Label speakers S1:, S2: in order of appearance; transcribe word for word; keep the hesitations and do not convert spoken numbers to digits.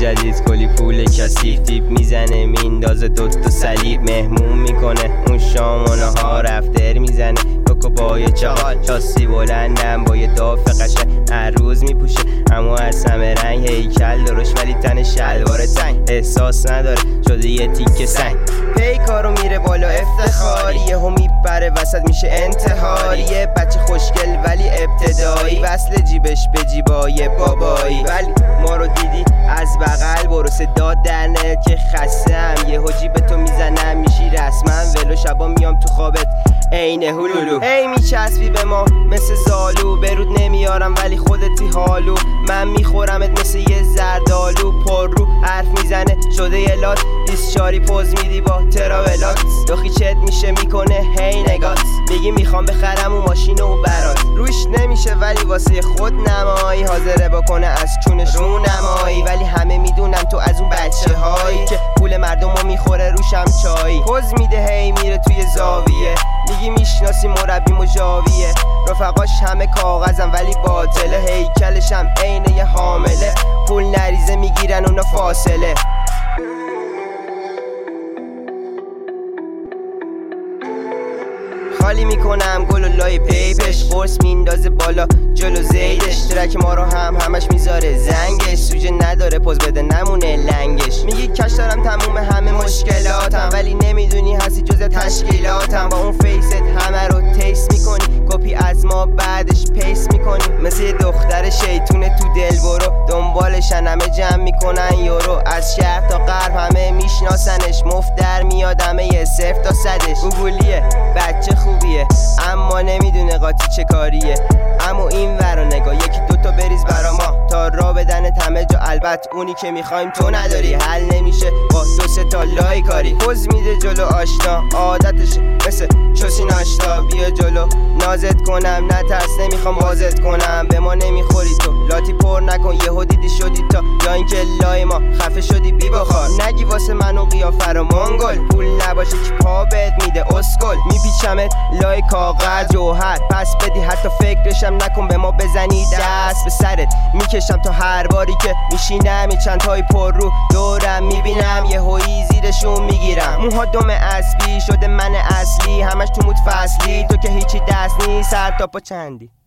S1: جدید کلی پول کثیف دیپ میزنه میندازه دوتا صلیب مهمون میکنه اون شام و نهار رفتر میزنه کوکو با یه چاقال چاسی بلندم با یه داف قشنگ هر روز میپوشه اما از همه رنگ هیکل درشت ولی تن شلوار تنگ احساس نداره شده یه تیکه سنگ پیکارو میره بالا افتخاری یهو میبره وسط میشه انتحاری یه بچه خوشگل ولی ابتدایی وصل جیبش به جیبای بابایی ولی ما رو دیدی از بغل برو صدا در نت که خستم یهو جیبتو میزنم میشی رسما ولو شبا میام تو خوابت عین هلولو هی میچسبی به ما مثل زالو برود نمیارم ولی خودتی حالو من میخورمت مثل یه زردالو پر رو حرف میزنه شده یه لات بیسچاری پوز میدی با تراولات دخی چت میشه میکنه هی نگات میگی میخوام بخرم اون ماشین و برات روش نمیشه ولی واسه خود نمایی حاضره بکنه از چونش رو نمایی ولی همه میدونن تو از اون بچه هایی که پول مردم رو میخوره روشم چایی پوز میده هی میره توی زاویه میگی میشناسی مربی مجاویه رفقاش همه کاغذم ولی باطله هیکلشم عین یه حامله پول نریزه میگیرن اونا فاصله خالی میکنم گل و لای پیپش قرص میندازه بالا جلو زیدش ترک ما رو هم همش میذاره زنگش سوژه نداره پوز بده نمونه لنگش میگی کش دارم تموم همه مشکلاتم ولی نمیدونی هستی جز تشکیلاتم با اون فیست همه رو تیست میکنی کپی از ما بعدش پیست میکنی مثل یه دختر شیطونه تو دل برو دنبالشن همه جمع میکنن یورو از شرق تا غرب همه میشناسنش مفت در میادمه یه صفر تا صدش گوگلیه بچه خوبیه اما نمیدونه قاطی چه کاریه اما این ورا نگاه یکی دوتا بریز برا ما تا را بدن همه جا البته اونی که میخوایم تو نداری حل نمیشه با دو سه تا لای کاری پوز میده جلو آشنا عادتشه مثل چوسی ناشتا بیا جلو نازت کنم نترس نمیخوام بازت کنم به ما نمیخوری تو لاتی پر نکن یهو دیدی شدی تا یا اینکه لای ما خفه شدی بی بخار نگی واسه منو قیافه رو منگل پول نباشه که پا بهت میده اسکل میپیچمت لای کاغذ جوهر پس بدی حتی فکرشم نکن به ما بزنی دست به سرت میکشم تا هر باری که میشینم یه چند تای پر رو دورم میبینم یه هویی زیرشون میگیرم موها دم اسبی شده من اصلی همش تو مود فصلی تو که هیچی دست نیست سر تا پا چندی